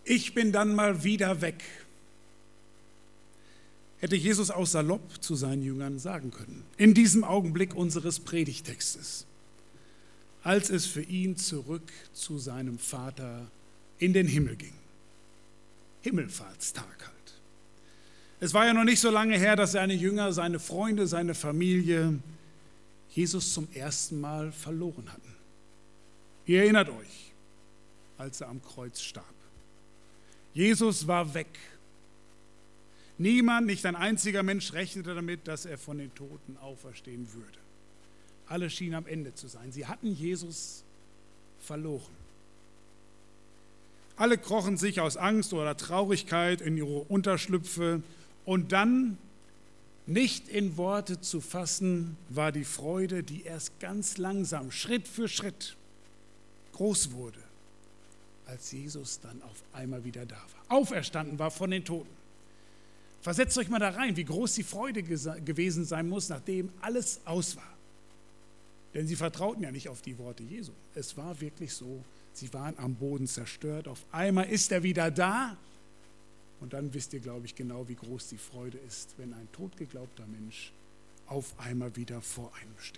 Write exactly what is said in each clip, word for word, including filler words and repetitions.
Ich bin dann mal wieder weg. Hätte Jesus auch salopp zu seinen Jüngern sagen können, in diesem Augenblick unseres Predigtextes, als es für ihn zurück zu seinem Vater in den Himmel ging. Himmelfahrtstag halt. Es war ja noch nicht so lange her, dass seine Jünger, seine Freunde, seine Familie Jesus zum ersten Mal verloren hatten. Ihr erinnert euch, als er am Kreuz starb. Jesus war weg. Niemand, nicht ein einziger Mensch rechnete damit, dass er von den Toten auferstehen würde. Alle schienen am Ende zu sein. Sie hatten Jesus verloren. Alle krochen sich aus Angst oder Traurigkeit in ihre Unterschlüpfe und dann, nicht in Worte zu fassen, war die Freude, die erst ganz langsam, Schritt für Schritt groß wurde, als Jesus dann auf einmal wieder da war, auferstanden war von den Toten. Versetzt euch mal da rein, wie groß die Freude gewesen sein muss, nachdem alles aus war. Denn sie vertrauten ja nicht auf die Worte Jesu. Es war wirklich so, sie waren am Boden zerstört. Auf einmal ist er wieder da. Und dann wisst ihr, glaube ich, genau, wie groß die Freude ist, wenn ein totgeglaubter Mensch auf einmal wieder vor einem steht.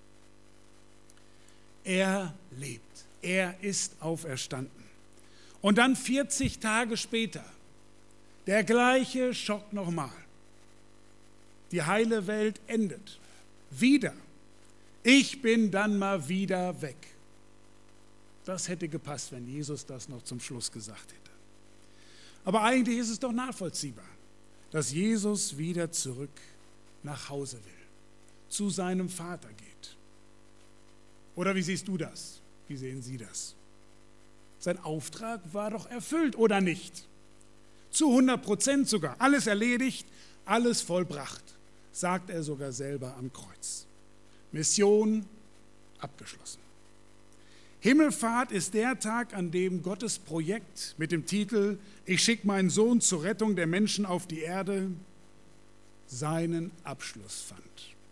Er lebt. Er ist auferstanden. Und dann vierzig Tage später, der gleiche Schock nochmal. Die heile Welt endet. Wieder. Ich bin dann mal wieder weg. Das hätte gepasst, wenn Jesus das noch zum Schluss gesagt hätte. Aber eigentlich ist es doch nachvollziehbar, dass Jesus wieder zurück nach Hause will, zu seinem Vater geht. Oder wie siehst du das? Wie sehen Sie das? Sein Auftrag war doch erfüllt, oder nicht? Zu hundert Prozent sogar. Alles erledigt, alles vollbracht, sagt er sogar selber am Kreuz. Mission abgeschlossen. Himmelfahrt ist der Tag, an dem Gottes Projekt mit dem Titel „Ich schicke meinen Sohn zur Rettung der Menschen auf die Erde" seinen Abschluss fand.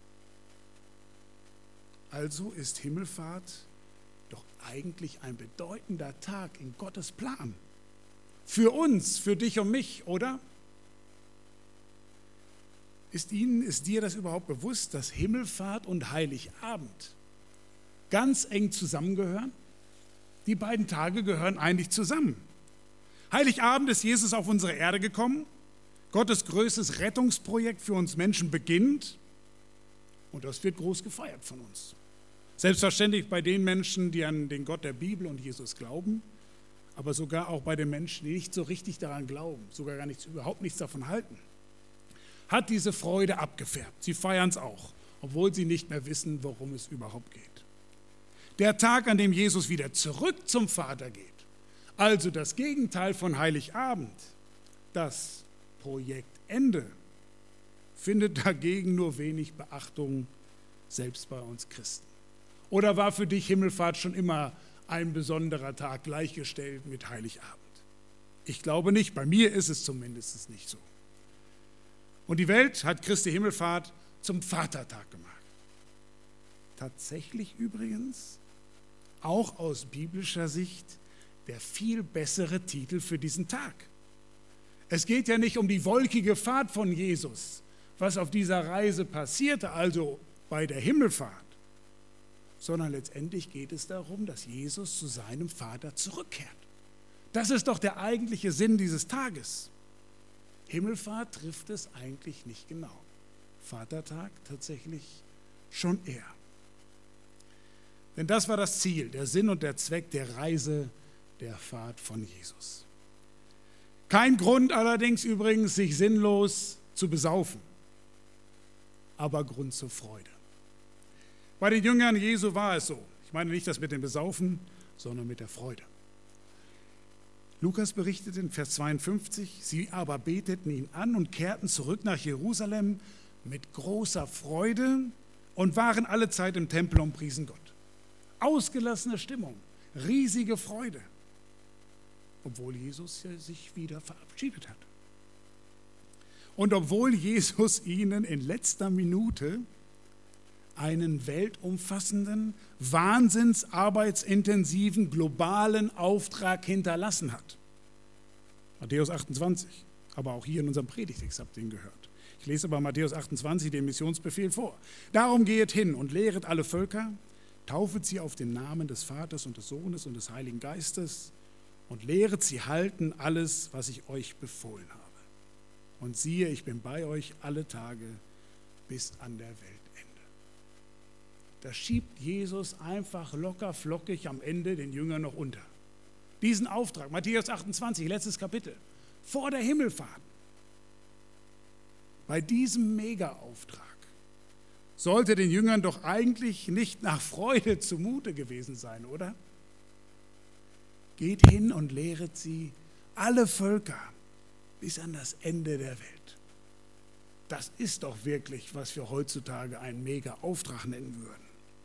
Also ist Himmelfahrt doch eigentlich ein bedeutender Tag in Gottes Plan. Für uns, für dich und mich, oder? Ist Ihnen, ist dir das überhaupt bewusst, dass Himmelfahrt und Heiligabend ganz eng zusammengehören? Die beiden Tage gehören eigentlich zusammen. Heiligabend ist Jesus auf unsere Erde gekommen. Gottes größtes Rettungsprojekt für uns Menschen beginnt. Und das wird groß gefeiert von uns. Selbstverständlich bei den Menschen, die an den Gott der Bibel und Jesus glauben, aber sogar auch bei den Menschen, die nicht so richtig daran glauben, sogar gar nichts, überhaupt nichts davon halten, hat diese Freude abgefärbt. Sie feiern es auch, obwohl sie nicht mehr wissen, worum es überhaupt geht. Der Tag, an dem Jesus wieder zurück zum Vater geht, also das Gegenteil von Heiligabend, das Projektende, findet dagegen nur wenig Beachtung, selbst bei uns Christen. Oder war für dich Himmelfahrt schon immer ein besonderer Tag, gleichgestellt mit Heiligabend? Ich glaube nicht, bei mir ist es zumindest nicht so. Und die Welt hat Christi Himmelfahrt zum Vatertag gemacht. Tatsächlich übrigens, auch aus biblischer Sicht, der viel bessere Titel für diesen Tag. Es geht ja nicht um die wolkige Fahrt von Jesus, was auf dieser Reise passierte, also bei der Himmelfahrt, sondern letztendlich geht es darum, dass Jesus zu seinem Vater zurückkehrt. Das ist doch der eigentliche Sinn dieses Tages. Himmelfahrt trifft es eigentlich nicht genau. Vatertag tatsächlich schon eher. Denn das war das Ziel, der Sinn und der Zweck der Reise, der Fahrt von Jesus. Kein Grund allerdings übrigens, sich sinnlos zu besaufen, aber Grund zur Freude. Bei den Jüngern Jesu war es so. Ich meine nicht das mit dem Besaufen, sondern mit der Freude. Lukas berichtet in Vers zweiundfünfzig, sie aber beteten ihn an und kehrten zurück nach Jerusalem mit großer Freude und waren alle Zeit im Tempel und priesen Gott. Ausgelassene Stimmung, riesige Freude, obwohl Jesus ja sich wieder verabschiedet hat. Und obwohl Jesus ihnen in letzter Minute einen weltumfassenden, wahnsinnsarbeitsintensiven, globalen Auftrag hinterlassen hat. Matthäus achtundzwanzig. Aber auch hier in unserem Predigtext habt ihr ihn gehört. Ich lese aber Matthäus achtundzwanzig den Missionsbefehl vor. Darum gehet hin und lehret alle Völker, taufet sie auf den Namen des Vaters und des Sohnes und des Heiligen Geistes und lehret sie halten alles, was ich euch befohlen habe. Und siehe, ich bin bei euch alle Tage bis an der Weltende. Da schiebt Jesus einfach locker flockig am Ende den Jüngern noch unter. Diesen Auftrag, Matthäus achtundzwanzig, letztes Kapitel, vor der Himmelfahrt. Bei diesem Mega-Auftrag sollte den Jüngern doch eigentlich nicht nach Freude zumute gewesen sein, oder? Geht hin und lehret sie, alle Völker, bis an das Ende der Welt. Das ist doch wirklich, was wir heutzutage einen Mega-Auftrag nennen würden.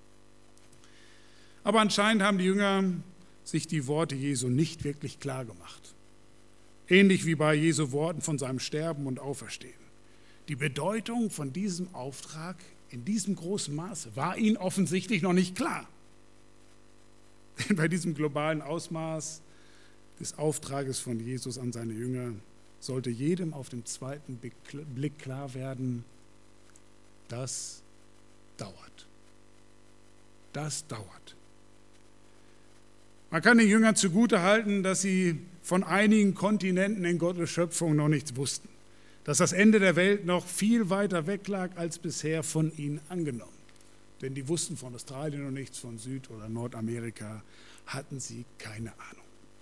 Aber anscheinend haben die Jünger sich die Worte Jesu nicht wirklich klar gemacht. Ähnlich wie bei Jesu Worten von seinem Sterben und Auferstehen. Die Bedeutung von diesem Auftrag in diesem großen Maße war ihnen offensichtlich noch nicht klar. Denn bei diesem globalen Ausmaß des Auftrages von Jesus an seine Jünger sollte jedem auf den zweiten Blick klar werden, das dauert. Das dauert. Man kann den Jüngern zugutehalten, dass sie von einigen Kontinenten in Gottes Schöpfung noch nichts wussten. Dass das Ende der Welt noch viel weiter weg lag, als bisher von ihnen angenommen. Denn die wussten von Australien noch nichts, von Süd- oder Nordamerika hatten sie keine Ahnung.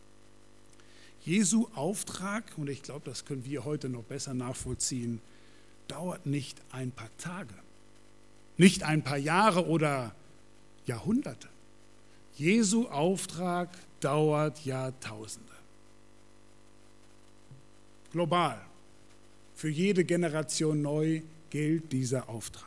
Jesu Auftrag, und ich glaube, das können wir heute noch besser nachvollziehen, dauert nicht ein paar Tage, nicht ein paar Jahre oder Jahrhunderte. Jesu Auftrag dauert Jahrtausende. Global, für jede Generation neu gilt dieser Auftrag.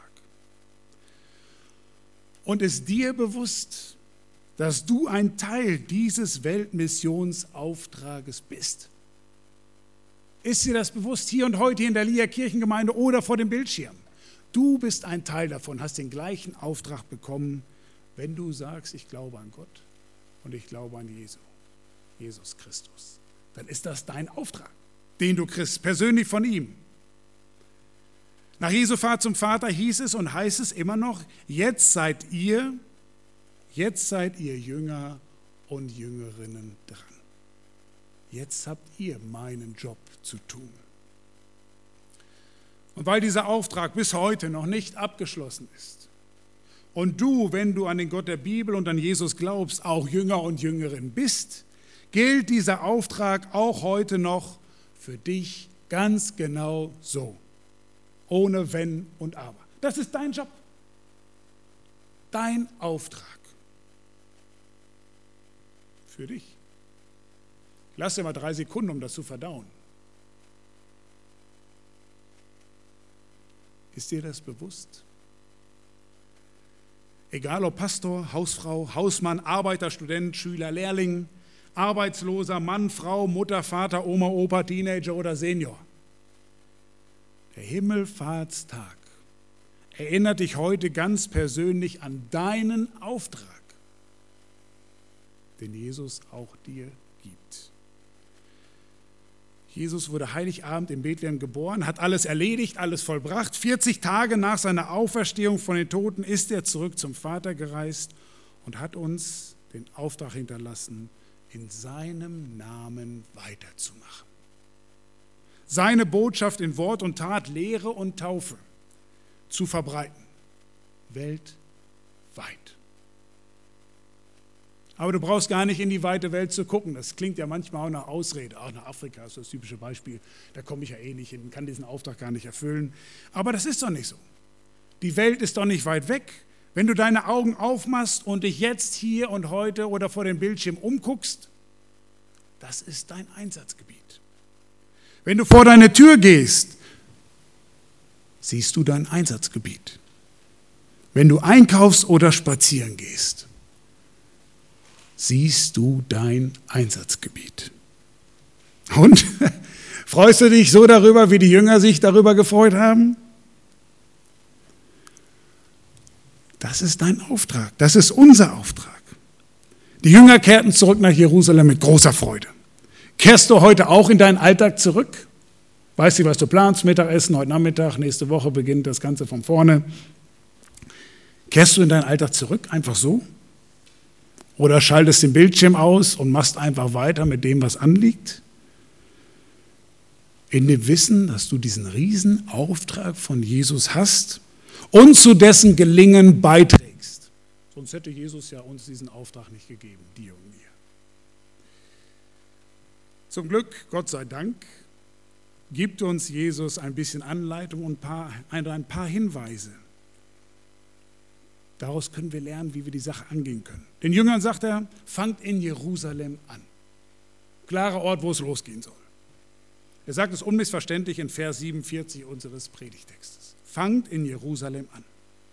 Und ist dir bewusst, dass du ein Teil dieses Weltmissionsauftrages bist? Ist dir das bewusst, hier und heute in der Lea Kirchengemeinde oder vor dem Bildschirm? Du bist ein Teil davon, hast den gleichen Auftrag bekommen, wenn du sagst, ich glaube an Gott und ich glaube an Jesu, Jesus Christus. Dann ist das dein Auftrag, den du kriegst, persönlich von ihm. Nach Jesu Fahrt zum Vater hieß es und heißt es immer noch, jetzt seid ihr, jetzt seid ihr Jünger und Jüngerinnen dran. Jetzt habt ihr meinen Job zu tun. Und weil dieser Auftrag bis heute noch nicht abgeschlossen ist und du, wenn du an den Gott der Bibel und an Jesus glaubst, auch Jünger und Jüngerin bist, gilt dieser Auftrag auch heute noch für dich ganz genau so. Ohne Wenn und Aber. Das ist dein Job. Dein Auftrag. Für dich. Lass dir mal drei Sekunden, um das zu verdauen. Ist dir das bewusst? Egal ob Pastor, Hausfrau, Hausmann, Arbeiter, Student, Schüler, Lehrling, Arbeitsloser, Mann, Frau, Mutter, Vater, Oma, Opa, Teenager oder Senior. Der Himmelfahrtstag erinnert dich heute ganz persönlich an deinen Auftrag, den Jesus auch dir gibt. Jesus wurde Heiligabend in Bethlehem geboren, hat alles erledigt, alles vollbracht. vierzig Tage nach seiner Auferstehung von den Toten ist er zurück zum Vater gereist und hat uns den Auftrag hinterlassen, in seinem Namen weiterzumachen. Seine Botschaft in Wort und Tat, Lehre und Taufe zu verbreiten, weltweit. Aber du brauchst gar nicht in die weite Welt zu gucken. Das klingt ja manchmal auch nach Ausrede. Auch nach Afrika ist das typische Beispiel. Da komme ich ja eh nicht hin, kann diesen Auftrag gar nicht erfüllen. Aber das ist doch nicht so. Die Welt ist doch nicht weit weg. Wenn du deine Augen aufmachst und dich jetzt hier und heute oder vor dem Bildschirm umguckst, das ist dein Einsatzgebiet. Wenn du vor deine Tür gehst, siehst du dein Einsatzgebiet. Wenn du einkaufst oder spazieren gehst, siehst du dein Einsatzgebiet. Und freust du dich so darüber, wie die Jünger sich darüber gefreut haben? Das ist dein Auftrag, das ist unser Auftrag. Die Jünger kehrten zurück nach Jerusalem mit großer Freude. Kehrst du heute auch in deinen Alltag zurück? Weißt du, was du planst, Mittagessen, heute Nachmittag, nächste Woche beginnt das Ganze von vorne. Kehrst du in deinen Alltag zurück, einfach so? Oder schaltest den Bildschirm aus und machst einfach weiter mit dem, was anliegt? In dem Wissen, dass du diesen riesen Auftrag von Jesus hast und zu dessen Gelingen beiträgst. Sonst hätte Jesus ja uns diesen Auftrag nicht gegeben, dir und mir. Zum Glück, Gott sei Dank, gibt uns Jesus ein bisschen Anleitung und ein paar Hinweise. Daraus können wir lernen, wie wir die Sache angehen können. Den Jüngern sagt er, fangt in Jerusalem an. Klarer Ort, wo es losgehen soll. Er sagt es unmissverständlich in Vers siebenundvierzig unseres Predigtextes. Fangt in Jerusalem an.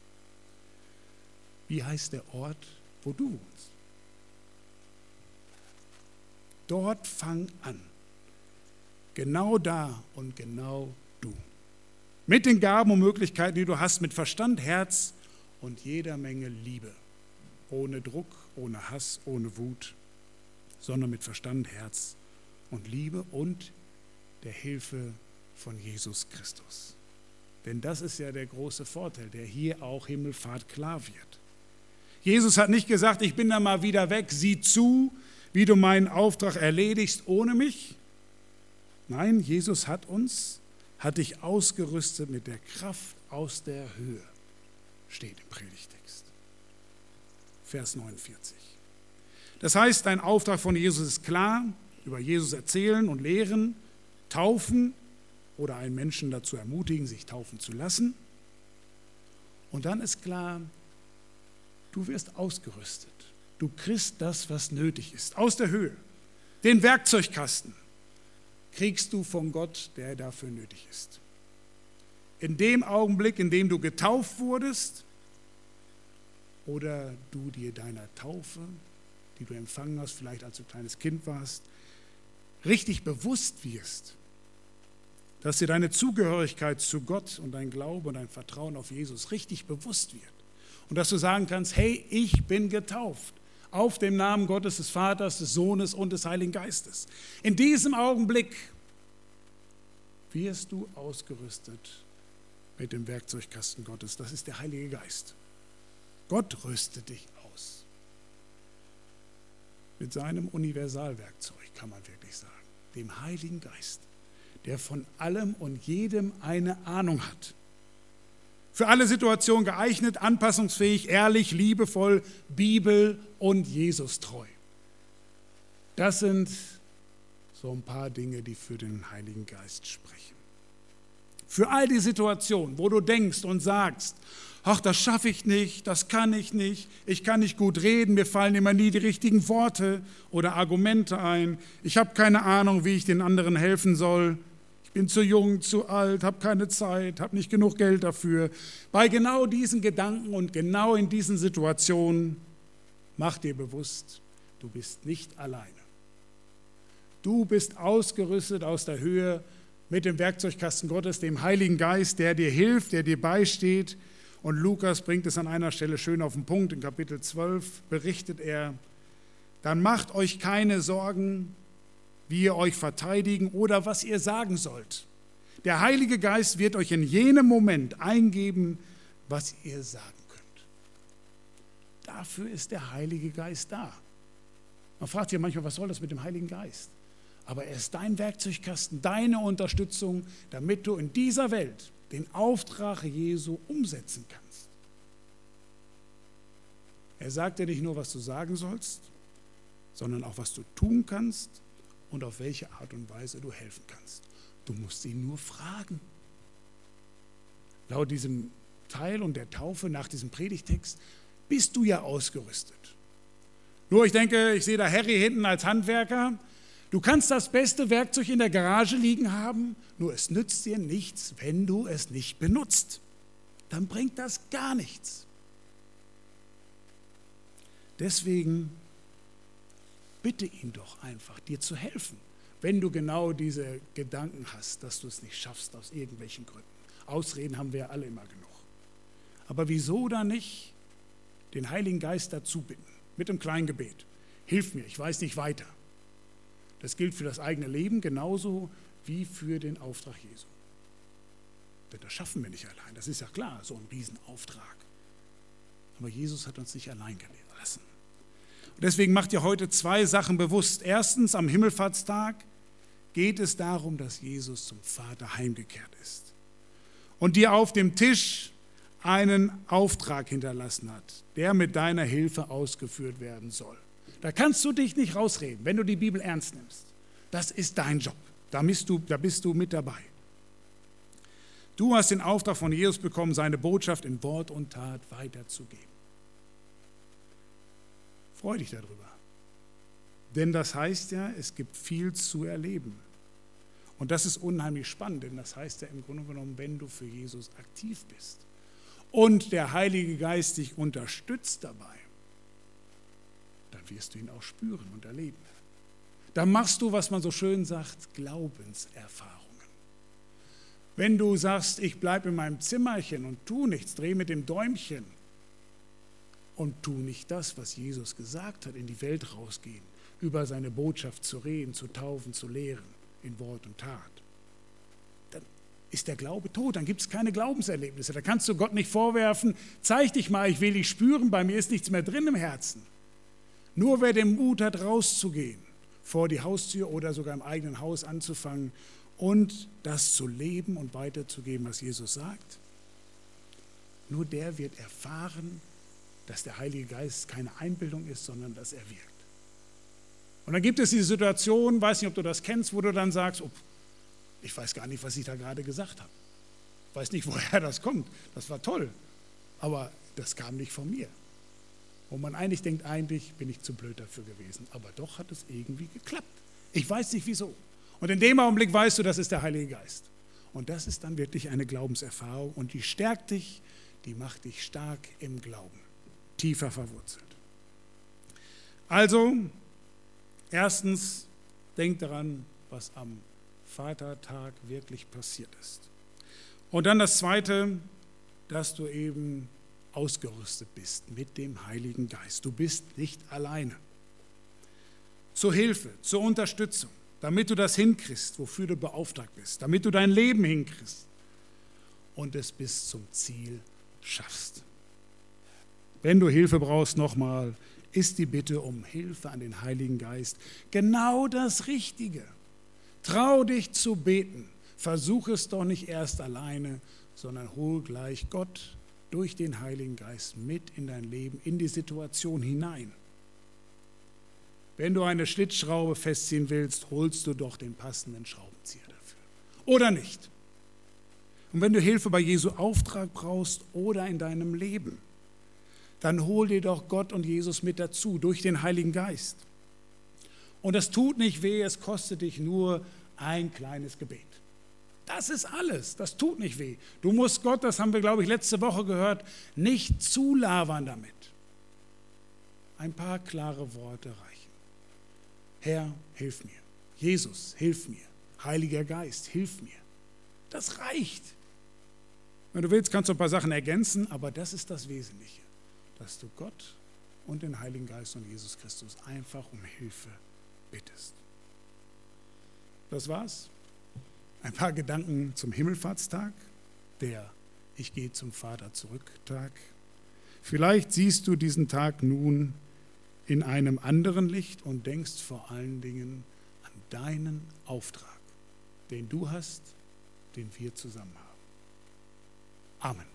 Wie heißt der Ort, wo du wohnst? Dort fang an. Genau da und genau du. Mit den Gaben und Möglichkeiten, die du hast, mit Verstand, Herz und jeder Menge Liebe. Ohne Druck, ohne Hass, ohne Wut, sondern mit Verstand, Herz und Liebe und der Hilfe von Jesus Christus. Denn das ist ja der große Vorteil, der hier auch Himmelfahrt klar wird. Jesus hat nicht gesagt, ich bin da mal wieder weg, sieh zu, wie du meinen Auftrag erledigst ohne mich. Nein, Jesus hat uns, hat dich ausgerüstet mit der Kraft aus der Höhe. Steht im Predigtext. Vers neunundvierzig. Das heißt, dein Auftrag von Jesus ist klar, über Jesus erzählen und lehren, taufen oder einen Menschen dazu ermutigen, sich taufen zu lassen. Und dann ist klar, du wirst ausgerüstet. Du kriegst das, was nötig ist, aus der Höhe. Den Werkzeugkasten kriegst du von Gott, der dafür nötig ist. In dem Augenblick, in dem du getauft wurdest oder du dir deiner Taufe, die du empfangen hast, vielleicht als du kleines Kind warst, richtig bewusst wirst, dass dir deine Zugehörigkeit zu Gott und dein Glaube und dein Vertrauen auf Jesus richtig bewusst wird. Und dass du sagen kannst, hey, ich bin getauft auf dem Namen Gottes, des Vaters, des Sohnes und des Heiligen Geistes. In diesem Augenblick wirst du ausgerüstet mit dem Werkzeugkasten Gottes. Das ist der Heilige Geist. Gott rüstet dich aus. Mit seinem Universalwerkzeug, kann man wirklich sagen. Dem Heiligen Geist, der von allem und jedem eine Ahnung hat. Für alle Situationen geeignet, anpassungsfähig, ehrlich, liebevoll, Bibel und Jesus treu. Das sind so ein paar Dinge, die für den Heiligen Geist sprechen. Für all die Situationen, wo du denkst und sagst, ach, das schaffe ich nicht, das kann ich nicht, ich kann nicht gut reden, mir fallen immer nie die richtigen Worte oder Argumente ein, ich habe keine Ahnung, wie ich den anderen helfen soll, ich bin zu jung, zu alt, habe keine Zeit, habe nicht genug Geld dafür. Bei genau diesen Gedanken und genau in diesen Situationen mach dir bewusst, du bist nicht alleine. Du bist ausgerüstet aus der Höhe mit dem Werkzeugkasten Gottes, dem Heiligen Geist, der dir hilft, der dir beisteht. Und Lukas bringt es an einer Stelle schön auf den Punkt. In Kapitel zwölf berichtet er, dann macht euch keine Sorgen, wie ihr euch verteidigen oder was ihr sagen sollt. Der Heilige Geist wird euch in jenem Moment eingeben, was ihr sagen könnt. Dafür ist der Heilige Geist da. Man fragt sich manchmal, was soll das mit dem Heiligen Geist? Aber er ist dein Werkzeugkasten, deine Unterstützung, damit du in dieser Welt den Auftrag Jesu umsetzen kannst. Er sagt dir nicht nur, was du sagen sollst, sondern auch, was du tun kannst und auf welche Art und Weise du helfen kannst. Du musst ihn nur fragen. Laut diesem Teil und der Taufe nach diesem Predigtext bist du ja ausgerüstet. Nur ich denke, ich sehe da Harry hinten als Handwerker. Du kannst das beste Werkzeug in der Garage liegen haben, nur es nützt dir nichts, wenn du es nicht benutzt. Dann bringt das gar nichts. Deswegen bitte ihn doch einfach, dir zu helfen, wenn du genau diese Gedanken hast, dass du es nicht schaffst aus irgendwelchen Gründen. Ausreden haben wir ja alle immer genug. Aber wieso dann nicht den Heiligen Geist dazu bitten, mit einem kleinen Gebet. Hilf mir, ich weiß nicht weiter. Das gilt für das eigene Leben genauso wie für den Auftrag Jesu. Denn das schaffen wir nicht allein, das ist ja klar, so ein Riesenauftrag. Aber Jesus hat uns nicht allein gelassen. Und deswegen macht ihr heute zwei Sachen bewusst. Erstens, am Himmelfahrtstag geht es darum, dass Jesus zum Vater heimgekehrt ist und dir auf dem Tisch einen Auftrag hinterlassen hat, der mit deiner Hilfe ausgeführt werden soll. Da kannst du dich nicht rausreden, wenn du die Bibel ernst nimmst. Das ist dein Job, da bist du, da bist du mit dabei. Du hast den Auftrag von Jesus bekommen, seine Botschaft in Wort und Tat weiterzugeben. Freu dich darüber. Denn das heißt ja, es gibt viel zu erleben. Und das ist unheimlich spannend, denn das heißt ja im Grunde genommen, wenn du für Jesus aktiv bist und der Heilige Geist dich unterstützt dabei, dann wirst du ihn auch spüren und erleben. Dann machst du, was man so schön sagt, Glaubenserfahrungen. Wenn du sagst, ich bleibe in meinem Zimmerchen und tu nichts, dreh mit dem Däumchen und tu nicht das, was Jesus gesagt hat, in die Welt rausgehen, über seine Botschaft zu reden, zu taufen, zu lehren, in Wort und Tat, dann ist der Glaube tot, dann gibt es keine Glaubenserlebnisse. Da kannst du Gott nicht vorwerfen, zeig dich mal, ich will dich spüren, bei mir ist nichts mehr drin im Herzen. Nur wer den Mut hat, rauszugehen, vor die Haustür oder sogar im eigenen Haus anzufangen und das zu leben und weiterzugeben, was Jesus sagt, nur der wird erfahren, dass der Heilige Geist keine Einbildung ist, sondern dass er wirkt. Und dann gibt es diese Situation, weiß nicht, ob du das kennst, wo du dann sagst, oh, ich weiß gar nicht, was ich da gerade gesagt habe. Ich weiß nicht, woher das kommt. Das war toll, aber das kam nicht von mir. Wo man eigentlich denkt, eigentlich bin ich zu blöd dafür gewesen. Aber doch hat es irgendwie geklappt. Ich weiß nicht, wieso. Und in dem Augenblick weißt du, das ist der Heilige Geist. Und das ist dann wirklich eine Glaubenserfahrung. Und die stärkt dich, die macht dich stark im Glauben. Tiefer verwurzelt. Also, erstens, denk daran, was am Vatertag wirklich passiert ist. Und dann das Zweite, dass du eben ausgerüstet bist mit dem Heiligen Geist. Du bist nicht alleine. Zur Hilfe, zur Unterstützung, damit du das hinkriegst, wofür du beauftragt bist, damit du dein Leben hinkriegst und es bis zum Ziel schaffst. Wenn du Hilfe brauchst, nochmal, ist die Bitte um Hilfe an den Heiligen Geist genau das Richtige. Trau dich zu beten. Versuch es doch nicht erst alleine, sondern hol gleich Gott durch den Heiligen Geist mit in dein Leben, in die Situation hinein. Wenn du eine Schlitzschraube festziehen willst, holst du doch den passenden Schraubenzieher dafür. Oder nicht. Und wenn du Hilfe bei Jesu Auftrag brauchst oder in deinem Leben, dann hol dir doch Gott und Jesus mit dazu, durch den Heiligen Geist. Und das tut nicht weh, es kostet dich nur ein kleines Gebet. Das ist alles, das tut nicht weh. Du musst Gott, das haben wir, glaube ich, letzte Woche gehört, nicht zulabern damit. Ein paar klare Worte reichen. Herr, hilf mir. Jesus, hilf mir. Heiliger Geist, hilf mir. Das reicht. Wenn du willst, kannst du ein paar Sachen ergänzen, aber das ist das Wesentliche, dass du Gott und den Heiligen Geist und Jesus Christus einfach um Hilfe bittest. Das war's. Ein paar Gedanken zum Himmelfahrtstag, der Ich gehe zum Vater zurück Tag. Vielleicht siehst du diesen Tag nun in einem anderen Licht und denkst vor allen Dingen an deinen Auftrag, den du hast, den wir zusammen haben. Amen.